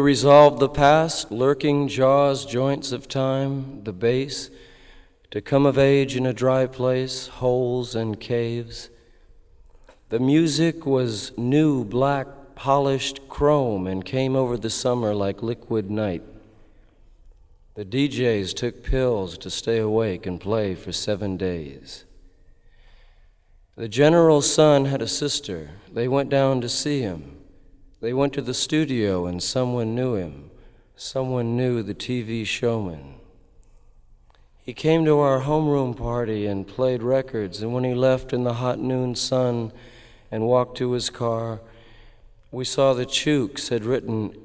resolve the past, lurking jaws, joints of time, the base, to come of age in a dry place, holes and caves. The music was new, black, polished chrome and came over the summer like liquid night. The DJs took pills to stay awake and play for 7 days. The general's son had a sister. They went down to see him. They went to the studio and someone knew him. Someone knew the TV showman. He came to our homeroom party and played records, and when he left in the hot noon sun and walked to his car, we saw the Chooks had written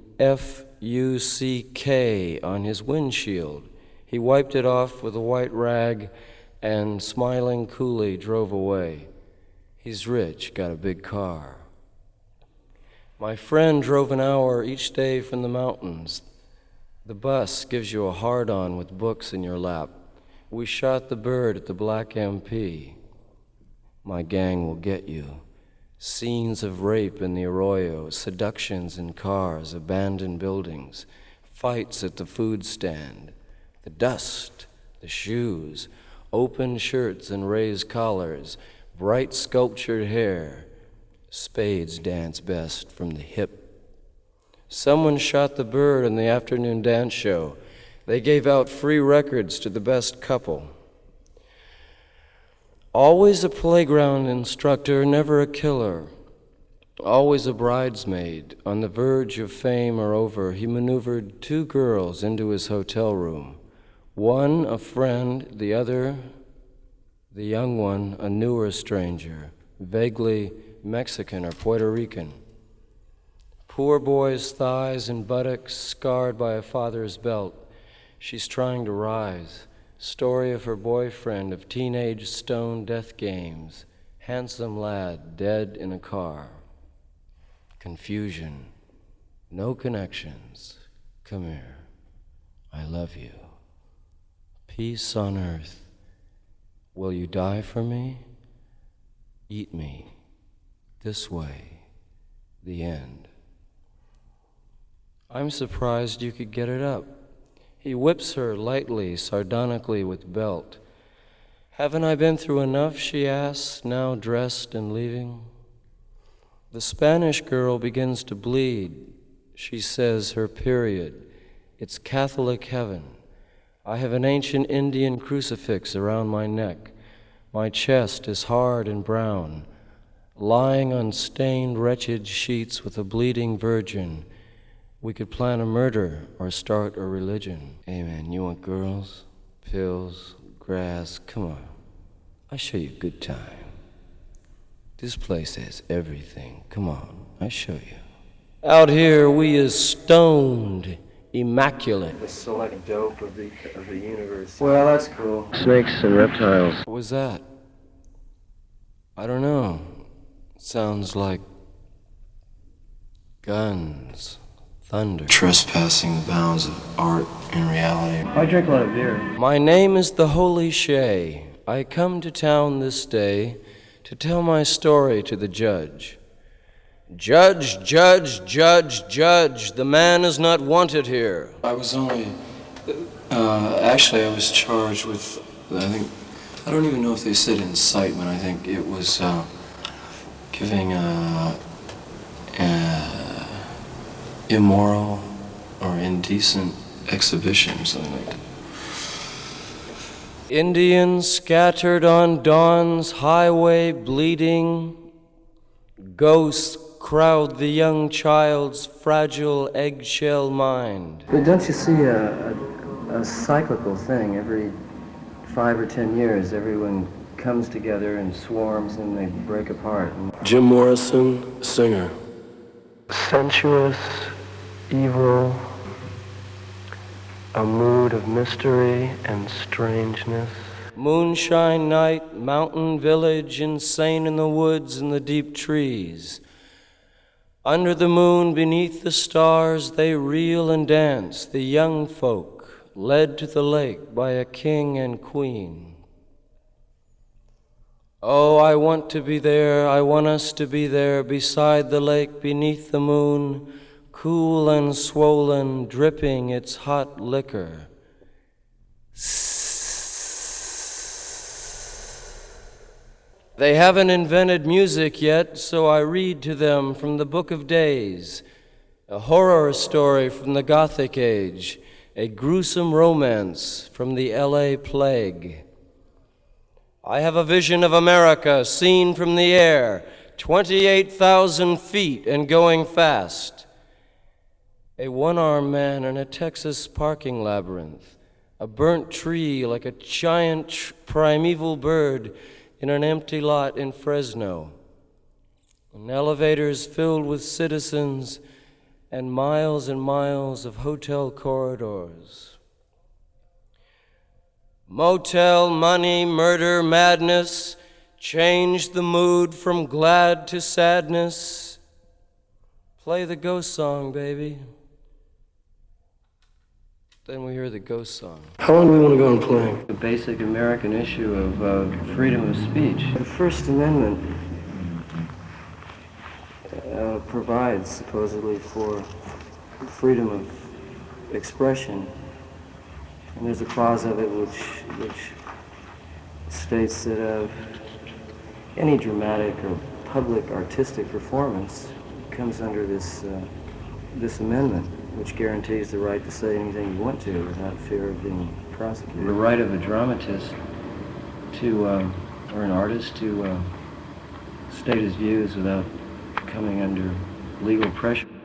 F-U-C-K on his windshield. He wiped it off with a white rag and, smiling coolly, drove away. He's rich, got a big car. My friend drove an hour each day from the mountains. The bus gives you a hard-on with books in your lap. We shot the bird at the Black MP. My gang will get you. Scenes of rape in the Arroyo, seductions in cars, abandoned buildings, fights at the food stand, the dust, the shoes, open shirts and raised collars, bright sculptured hair. Spades dance best from the hip. Someone shot the bird in the afternoon dance show. They gave out free records to the best couple. Always a playground instructor, never a killer. Always a bridesmaid, on the verge of fame or over, he maneuvered 2 girls into his hotel room. One a friend, the other, the young one, a newer stranger, vaguely Mexican or Puerto Rican. Poor boy's thighs and buttocks scarred by a father's belt. She's trying to rise. Story of her boyfriend, of teenage stone death games. Handsome lad, dead in a car. Confusion. No connections. Come here. I love you. Peace on earth. Will you die for me? Eat me. This way. The end. I'm surprised you could get it up. He whips her lightly, sardonically with belt. Haven't I been through enough, she asks, now dressed and leaving. The Spanish girl begins to bleed. She says her period. It's Catholic heaven. I have an ancient Indian crucifix around my neck. My chest is hard and brown. Lying on stained, wretched sheets with a bleeding virgin. We could plan a murder or start a religion. Amen. You want girls, pills, grass? Come on. I'll show you a good time. This place has everything. Come on. I'll show you. Out here, we is stoned, immaculate. The select dope of the universe. Well, that's cool. Snakes and reptiles. What was that? I don't know. Sounds like guns. Thunder. Trespassing the bounds of art and reality. I drink a lot of beer. My name is the Holy Shay. I come to town this day to tell my story to the judge. Judge, judge, judge, judge, the man is not wanted here. I was only, actually I was charged with, I don't even know if they said incitement. I think it was giving immoral or indecent exhibition, something like that. Indians scattered on dawn's highway bleeding. Ghosts crowd the young child's fragile eggshell mind. But don't you see a cyclical thing? Every 5 or 10 years, everyone comes together and swarms and they break apart. Jim Morrison, singer. Sensuous, evil, a mood of mystery and strangeness. Moonshine night, mountain village, insane in the woods and the deep trees. Under the moon, beneath the stars, they reel and dance, the young folk, led to the lake by a king and queen. Oh, I want to be there, I want us to be there, beside the lake, beneath the moon, cool and swollen, dripping its hot liquor. They haven't invented music yet, so I read to them from the Book of Days, a horror story from the Gothic Age, a gruesome romance from the LA Plague. I have a vision of America seen from the air, 28,000 feet and going fast. A one-armed man in a Texas parking labyrinth, a burnt tree like a giant primeval bird in an empty lot in Fresno, and elevators filled with citizens and miles of hotel corridors. Motel, money, murder, madness changed the mood from glad to sadness. Play the ghost song, baby. Then we hear the ghost song. How long do we want to go on playing? The basic American issue of freedom of speech. The First Amendment provides supposedly for freedom of expression, and there's a clause of it which states that any dramatic or public artistic performance comes under this amendment, which guarantees the right to say anything you want to without fear of being prosecuted. The right of a dramatist to, or an artist to state his views without coming under legal pressure.